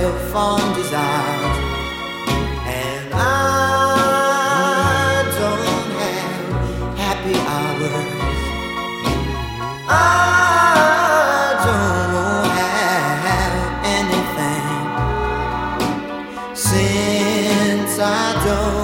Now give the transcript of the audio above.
myself fond desires, and I don't have happy hours. I don't have anything since I don't